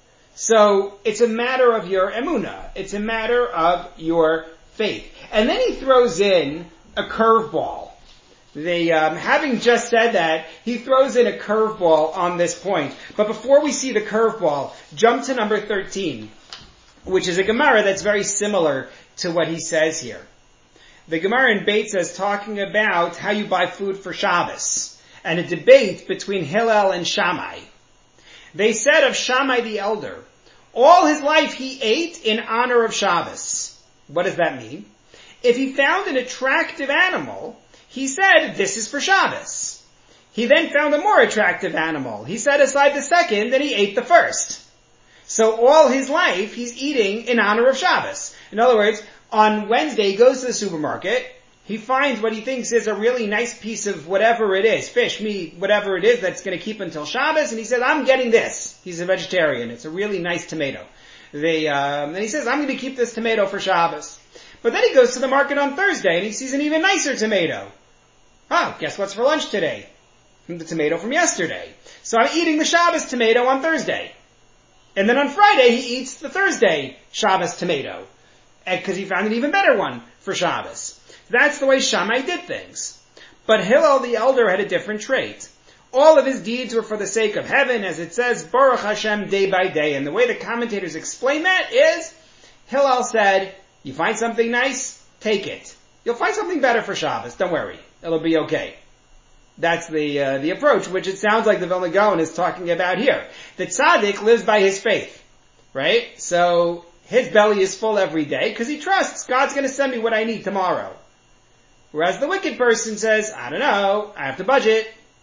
So it's a matter of your emunah. It's a matter of your faith. And then he throws in a curveball. The, um, having just said that, he throws in a curveball on this point. But before we see the curveball, jump to number thirteen, which is a Gemara that's very similar to what he says here. The Gemara in Beit says, talking about how you buy food for Shabbos, and a debate between Hillel and Shammai. They said of Shammai the elder, all his life he ate in honor of Shabbos. What does that mean? If he found an attractive animal, he said, this is for Shabbos. He then found a more attractive animal. He set aside the second, and he ate the first. So all his life, he's eating in honor of Shabbos. In other words, on Wednesday, he goes to the supermarket, he finds what he thinks is a really nice piece of whatever it is, fish, meat, whatever it is that's going to keep until Shabbos, and he says, I'm getting this. He's a vegetarian. It's a really nice tomato. They, um, and he says, I'm going to keep this tomato for Shabbos. But then he goes to the market on Thursday, and he sees an even nicer tomato. Oh, guess what's for lunch today? The tomato from yesterday. So I'm eating the Shabbos tomato on Thursday. And then on Friday, he eats the Thursday Shabbos tomato. Because he found an even better one for Shabbos. That's the way Shammai did things. But Hillel the elder had a different trait. All of his deeds were for the sake of heaven, as it says, Baruch Hashem, day by day. And the way the commentators explain that is, Hillel said, you find something nice, take it. You'll find something better for Shabbos, don't worry. It'll be okay. That's the uh, the approach, which it sounds like the Vilna Gaon is talking about here. The tzaddik lives by his faith, right? So his belly is full every day because he trusts God's going to send me what I need tomorrow. Whereas the wicked person says, I don't know, I have to budget.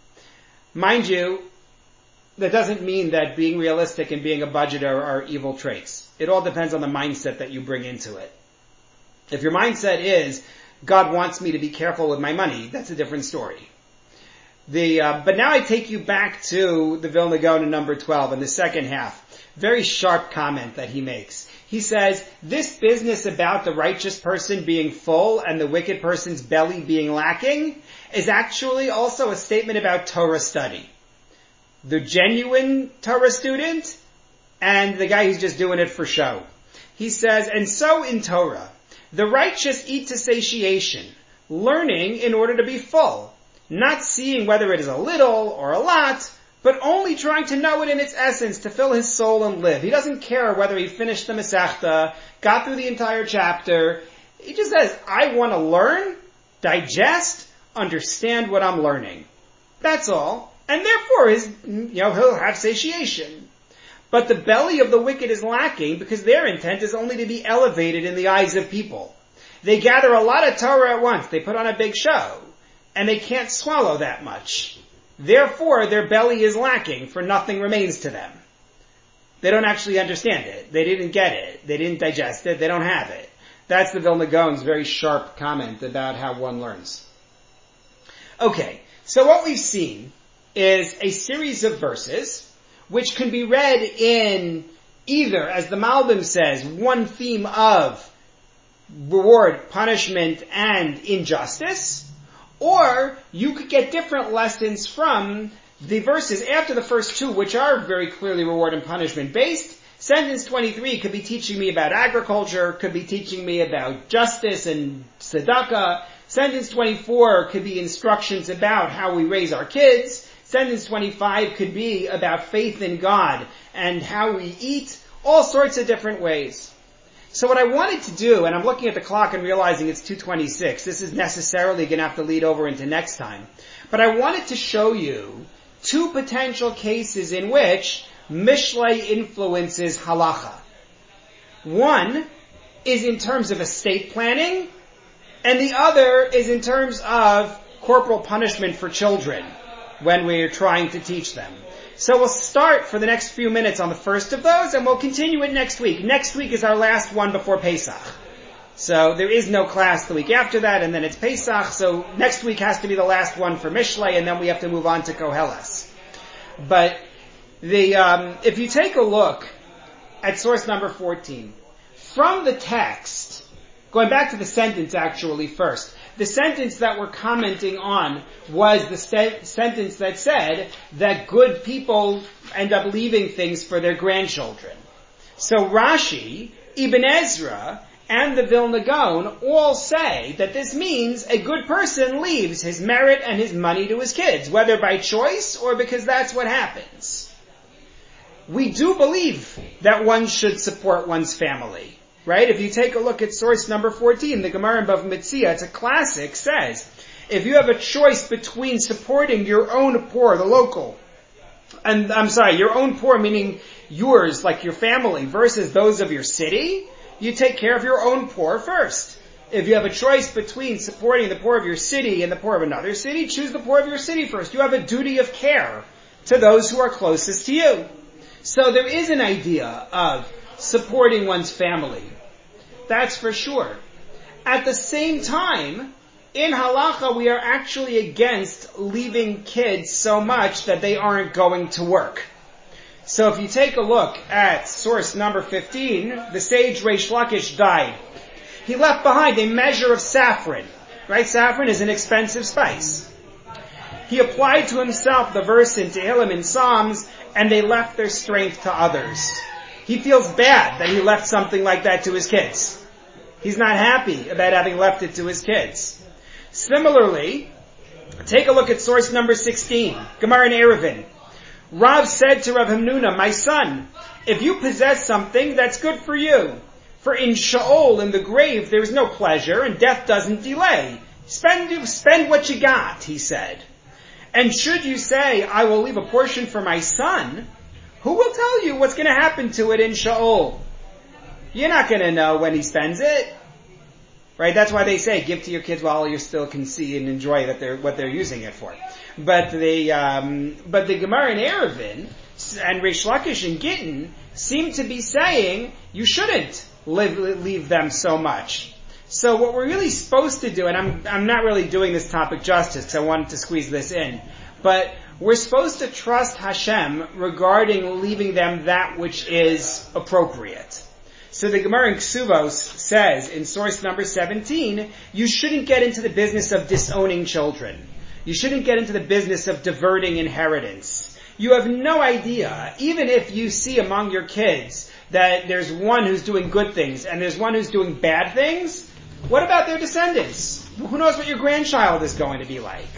Mind you, that doesn't mean that being realistic and being a budgeter are evil traits. It all depends on the mindset that you bring into it. If your mindset is, God wants me to be careful with my money, that's a different story. The uh, but now I take you back to the Vilna Gaon in number twelve in the second half. Very sharp comment that he makes. He says, this business about the righteous person being full and the wicked person's belly being lacking is actually also a statement about Torah study. The genuine Torah student and the guy who's just doing it for show. He says, and so in Torah, the righteous eat to satiation, learning in order to be full, not seeing whether it is a little or a lot, but only trying to know it in its essence, to fill his soul and live. He doesn't care whether he finished the Masechta, got through the entire chapter. He just says, I want to learn, digest, understand what I'm learning. That's all. And therefore, his, you know, he'll have satiation. But the belly of the wicked is lacking because their intent is only to be elevated in the eyes of people. They gather a lot of Torah at once. They put on a big show. And they can't swallow that much. Therefore, their belly is lacking, for nothing remains to them. They don't actually understand it. They didn't get it. They didn't digest it. They don't have it. That's the Vilna Gaon's very sharp comment about how one learns. Okay, so what we've seen is a series of verses which can be read in either, as the Malbim says, one theme of reward, punishment, and injustice, or you could get different lessons from the verses after the first two, which are very clearly reward and punishment based. Sentence twenty-three could be teaching me about agriculture, could be teaching me about justice and tzedakah. Sentence twenty-four could be instructions about how we raise our kids. Sentence twenty-five could be about faith in God and how we eat, all sorts of different ways. So what I wanted to do, and I'm looking at the clock and realizing it's two twenty-six, this is necessarily going to have to lead over into next time, but I wanted to show you two potential cases in which Mishlei influences halacha. One is in terms of estate planning, and the other is in terms of corporal punishment for children when we're trying to teach them. So we'll start for the next few minutes on the first of those, and we'll continue it next week. Next week is our last one before Pesach. So there is no class the week after that, and then it's Pesach, so next week has to be the last one for Mishlei, and then we have to move on to Koheles. But the um, if you take a look at source number fourteen, from the text, going back to the sentence actually first, the sentence that we're commenting on was the st- sentence that said that good people end up leaving things for their grandchildren. So Rashi, Ibn Ezra, and the Vilna Gaon all say that this means a good person leaves his merit and his money to his kids, whether by choice or because that's what happens. We do believe that one should support one's family, right? If you take a look at source number fourteen, the Gemara in Bava Metzia, it's a classic, says, if you have a choice between supporting your own poor, the local, and I'm sorry, your own poor meaning yours, like your family, versus those of your city, you take care of your own poor first. If you have a choice between supporting the poor of your city and the poor of another city, choose the poor of your city first. You have a duty of care to those who are closest to you. So there is an idea of supporting one's family. That's for sure. At the same time, in halacha, we are actually against leaving kids so much that they aren't going to work. So if you take a look at source number fifteen, the sage Reish Lakish died. He left behind a measure of saffron. Right? Saffron is an expensive spice. He applied to himself the verse in Tehillim and Psalms, and they left their strength to others. He feels bad that he left something like that to his kids. He's not happy about having left it to his kids. Similarly, take a look at source number sixteen, Gemara in Eruvin. Rav said to Rav Hamnuna, my son, if you possess something, that's good for you. For in Sheol, in the grave, there is no pleasure, and death doesn't delay. Spend, spend what you got, he said. And should you say, I will leave a portion for my son, who will tell you what's going to happen to it in Sheol? You're not going to know when he spends it. Right? That's why they say, give to your kids while you still can see and enjoy that they're, what they're using it for. But the, um, but the Gemara in Eruvin and Reish Lakish and Gittin seem to be saying, you shouldn't live, leave them so much. So what we're really supposed to do, and I'm, I'm not really doing this topic justice because I wanted to squeeze this in, but we're supposed to trust Hashem regarding leaving them that which is appropriate. So the Gemara in Ksuvos says in source number seventeen, you shouldn't get into the business of disowning children. You shouldn't get into the business of diverting inheritance. You have no idea, even if you see among your kids that there's one who's doing good things and there's one who's doing bad things, what about their descendants? Who knows what your grandchild is going to be like?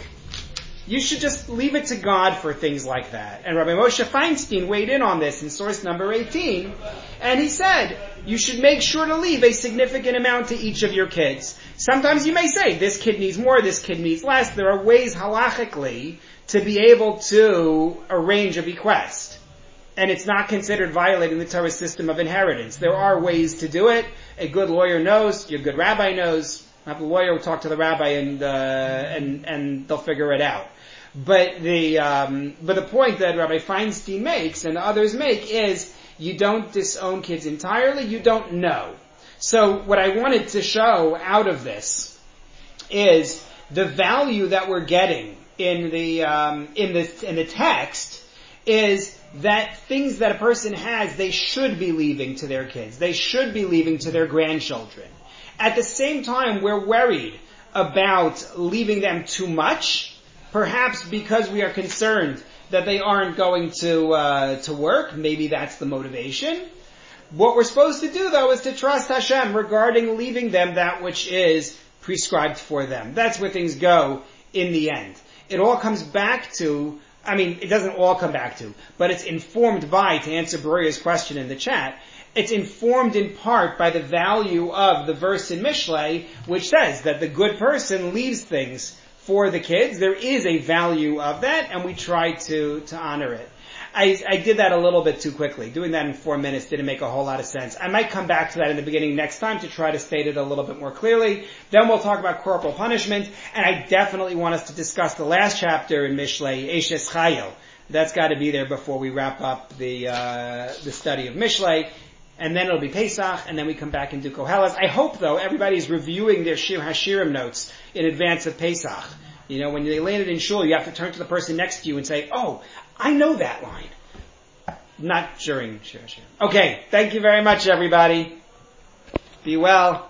You should just leave it to God for things like that. And Rabbi Moshe Feinstein weighed in on this in source number eighteen, and he said, you should make sure to leave a significant amount to each of your kids. Sometimes you may say, this kid needs more, this kid needs less. There are ways halachically to be able to arrange a bequest. And it's not considered violating the Torah system of inheritance. There are ways to do it. A good lawyer knows, your good rabbi knows. Have a lawyer talk to the rabbi and, uh, and, and they'll figure it out. But the, um, but the point that Rabbi Feinstein makes and others make is you don't disown kids entirely, you don't know. So what I wanted to show out of this is the value that we're getting in the, um, in the, in the text is that things that a person has, they should be leaving to their kids. They should be leaving to their grandchildren. At the same time, we're worried about leaving them too much, perhaps because we are concerned that they aren't going to uh, to work. Maybe that's the motivation. What we're supposed to do, though, is to trust Hashem regarding leaving them that which is prescribed for them. That's where things go in the end. It all comes back to, I mean, it doesn't all come back to, but it's informed by, to answer Baria's question in the chat, it's informed in part by the value of the verse in Mishlei, which says that the good person leaves things for the kids. There is a value of that, and we try to, to honor it. I, I did that a little bit too quickly. Doing that in four minutes didn't make a whole lot of sense. I might come back to that in the beginning next time to try to state it a little bit more clearly. Then we'll talk about corporal punishment, and I definitely want us to discuss the last chapter in Mishlei, Eshes Chayil. That's got to be there before we wrap up the uh, the study of Mishlei. And then it'll be Pesach, and then we come back and do Koheles. I hope, though, everybody's reviewing their Shir Hashirim notes in advance of Pesach. You know, when they land it in shul, you have to turn to the person next to you and say, oh, I know that line. Not during Shir Hashirim. Okay, thank you very much, everybody. Be well.